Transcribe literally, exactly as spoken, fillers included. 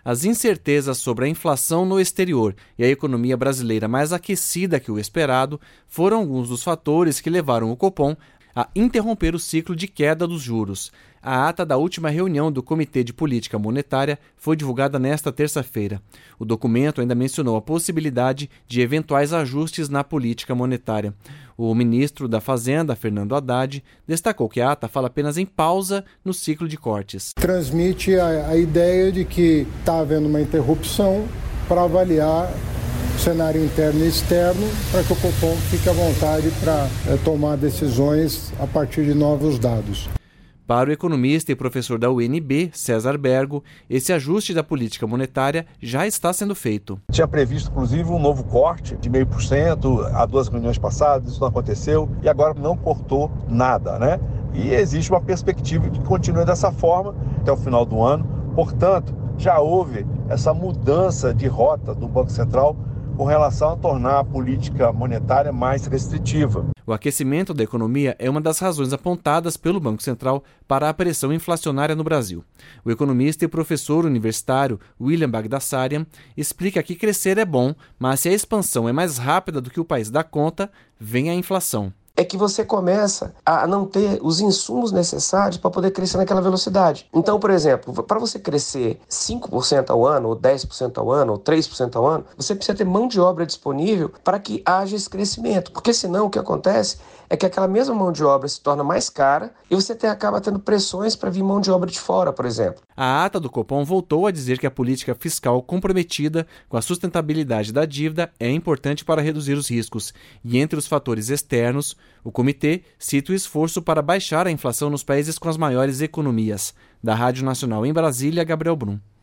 As incertezas sobre a inflação no exterior e a economia brasileira mais aquecida que o esperado foram alguns dos fatores que levaram o Copom a interromper o ciclo de queda dos juros. A ata da última reunião do Comitê de Política Monetária foi divulgada nesta terça-feira. O documento ainda mencionou a possibilidade de eventuais ajustes na política monetária. O ministro da Fazenda, Fernando Haddad, destacou que a ata fala apenas em pausa no ciclo de cortes. Transmite a, a ideia de que está havendo uma interrupção para avaliar o cenário interno e externo, para que o Copom fique à vontade para é, tomar decisões a partir de novos dados. Para o economista e professor da U N B, César Bergo, esse ajuste da política monetária já está sendo feito. Tinha previsto, inclusive, um novo corte de zero vírgula cinco por cento há duas reuniões passadas, isso não aconteceu e agora não cortou nada, né? E existe uma perspectiva de que continue dessa forma até o final do ano. Portanto, já houve essa mudança de rota do Banco Central com relação a tornar a política monetária mais restritiva. O aquecimento da economia é uma das razões apontadas pelo Banco Central para a pressão inflacionária no Brasil. O economista e professor universitário William Bagdasarian explica que crescer é bom, mas se a expansão é mais rápida do que o país dá conta, vem a inflação. É que você começa a não ter os insumos necessários para poder crescer naquela velocidade. Então, por exemplo, para você crescer cinco por cento ao ano, ou dez por cento ao ano, ou três por cento ao ano, você precisa ter mão de obra disponível para que haja esse crescimento. Porque senão o que acontece é que aquela mesma mão de obra se torna mais cara e você tem, acaba tendo pressões para vir mão de obra de fora, por exemplo. A ata do Copom voltou a dizer que a política fiscal comprometida com a sustentabilidade da dívida é importante para reduzir os riscos. E entre os fatores externos, o comitê cita o esforço para baixar a inflação nos países com as maiores economias. Da Rádio Nacional em Brasília, Gabriel Brum.